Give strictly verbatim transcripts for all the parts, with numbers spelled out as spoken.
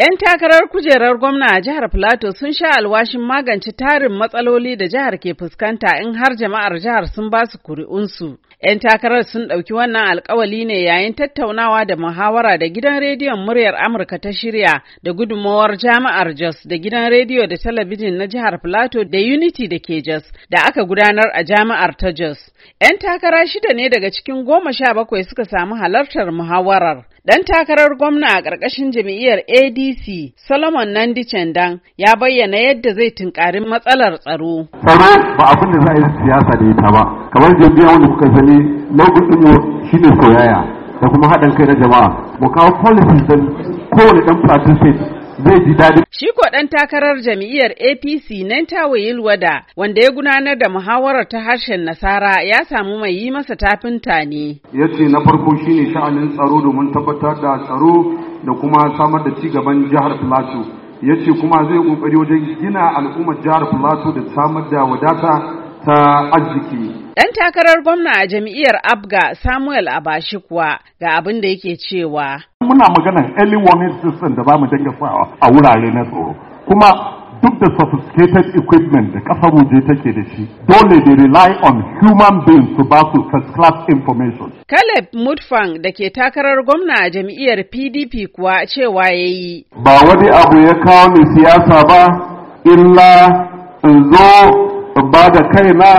‘Yan takarar kujerar gwamna a jihar Filato sun sha alwashin magance tarin matsaloli da jihar ke fuskanta in har jama'ar jihar sun ba su kuri'unsu. ‘Yan takarar sun ɗauki wannan alkawali ne yayin tattaunawa da muhawara da gidan rediyon muryar Amurka ta shirya da gudunmawar jami'ar Jos da gidan rediyo da talabijin na jihar Filato da Unity da ke Jos da aka gudanar a jami'ar ta Jos. ‘Yan takara shida ne daga cikin goma sha bakwai suka samu halartar muhawarar. Ɗan takarar gwamna a ƙarƙashin jam'iyyar A D C, Solomon Nandi Chendan, ya bayyana yadda zai tunkari matsalar tsaro. Tsaro ba abin da za a yi siyasa da ita ba, kamar jam'iyya wanda kuka sani nau'in ɗinmu shi ne soyayya da kuma haɗin kai na jama'a. Mu kawo policies don kowane ɗan plateau state zai ji daɗi. Shi ko ɗan takarar jam'iyyar A P C Nentawe Yilwada wanda ya gudanar da muhawarar ta harshen Nasara ya samu mai yi masa tafinta ne. Ya ce na farko shine sha'anin tsaro domin tabbatar da tsaro da kuma samar da cigaban jihar Filato. Ya ce kuma zai kokari wajen gina al'ummar jihar Filato da samar da wadata ta arziki. Ɗan takarar gwamna a jam'iyyar Abga Samuel Abashi kuwa ga abin da yake cewa. Muna maganar early warning system da ba mu dinga sawa a wurare na tsoro. Kuma duk da sophisticated equipment da kasar waje take da shi, dole they rely on human beings to ba su first class information. Caleb Mutfang da ke takarar gwamna a jam'iyyar P D P kuwa cewa ya yi. Ba wani abu ya kawo ni siyasa ba, illa in zo ba da kaina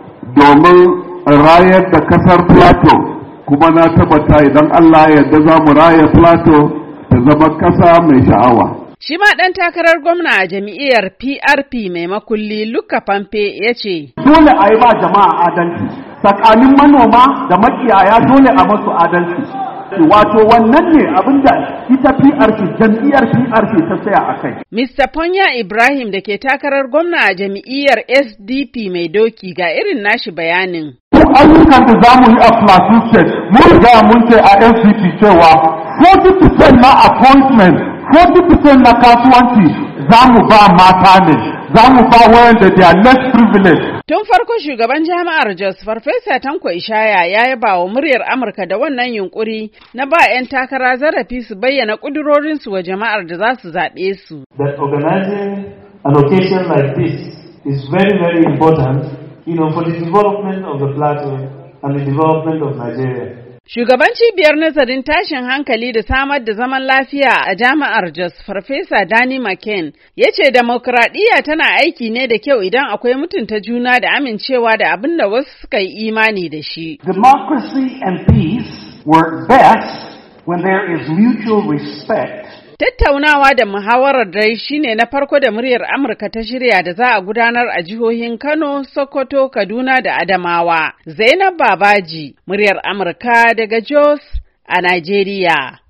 domin rayar da kasar Plateau. Kuma na tabbata idan Allah ya yarda za mu raya Plateau ta zama kasa mai sha'awa. Shi ma ɗan takarar gwamna a jam'iyyar P R P mai makulli Luka Pampe ya ce. Dole a yi ba jama'a adalci, tsakanin manoma da makiyaya dole a masu adalci. Wato wannan ne abinda ita P R P jam'iyyar P R P ta tsaya a kai. Mister Ponya Ibrahim da ke takarar gwamna a jam'iyyar S D P mai doki ga irin nashi bayanin. Ayyukan da za mu yi a Plateau State, mun riga mun ce a N C P cewa forty percent na appointment, forty percent na kasuwanci za mu ba mata ne, za mu ba wayanda they are less privileged. Tun farko shugaban jami'ar Jos Farfesa Tanko Ishaya ya yaba wa muryar Amurka da wannan yunkuri na ba 'yan takara zarafi su bayyana ƙudurorinsu wa jama'ar da za su zaɓe su. That organizing an occasion like this is very very important. You know, for the development of the Plateau and the development of Nigeria. Shugaban cibiyar nazarin tashin hankali da samar da zaman lafiya a jami'ar Jos Farfesa Danny McCain ya ce demokradiyya tana aiki ne da kyau idan akwai mutunta juna da amincewa da abin da wasu suka yi imani da shi. Democracy and peace work best when there is mutual respect. Tattaunawa da muhawarar dai shine na farko da muryar Amurka ta shirya da za a gudanar a jihohin Kano, Sokoto, Kaduna da Adamawa. Zainab Babaji, muryar Amurka daga Jos a Najeriya.